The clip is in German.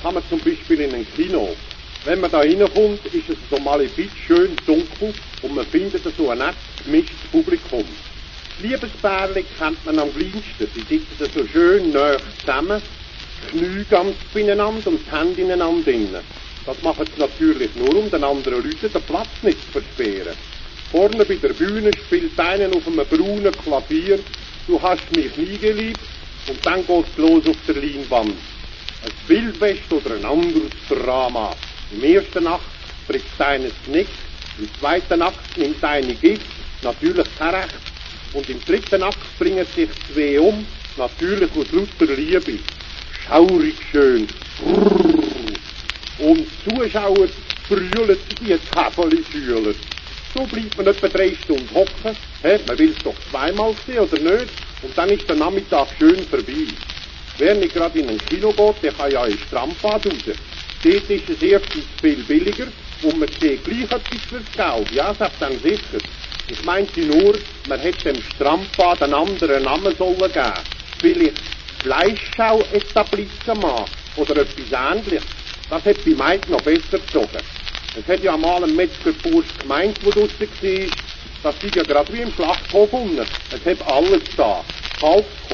kann man zum Beispiel in ein Kino. Wenn man da reinkommt, ist es so mal ein bisschen schön dunkel und man findet so ein nettes, gemischtes Publikum. Die Liebespärchen kennt man am kleinsten. Die sitzen so schön nahe zusammen, die Knie ganz beieinander und die Hände ineinander drin. Das machen sie natürlich nur, um den anderen Leuten den Platz nicht zu versperren. Vorne bei der Bühne spielt einer auf einem braunen Klavier «Du hast mich nie geliebt» und dann geht's los auf der Leinwand. Ein Filmfest oder ein anderes Drama. Im ersten Akt bricht eines Knick, im zweiten Akt nimmt eine Gift, natürlich kein Recht, und im dritten Akt bringen sich zwei um, natürlich aus lauter Liebe. Schaurig schön. Und die Zuschauer brüllen wie Käferli-Schüler. So bleibt man etwa 3 Stunden hocken, man will es doch zweimal sehen, oder nicht? Und dann ist der Nachmittag schön vorbei. Wer nicht gerade in ein Kino geht, der kann ja in Strandbad raus. Dort ist es erstens viel billiger und man sieht gleich etwas fürs Geld. Ja, sagt dann sicher. Ich meinte nur, man hätte dem Strandbad einen anderen Namen sollen geben. Vielleicht Fleischschau-Etablissement oder etwas Ähnliches. Das hätte bei Meid noch besser gezogen. Es hat ja mal ein Metzgerbursch gemeint, der draussen war, das ist ja gerade wie im Schlachthof unten. Es hat alles da. Kalb,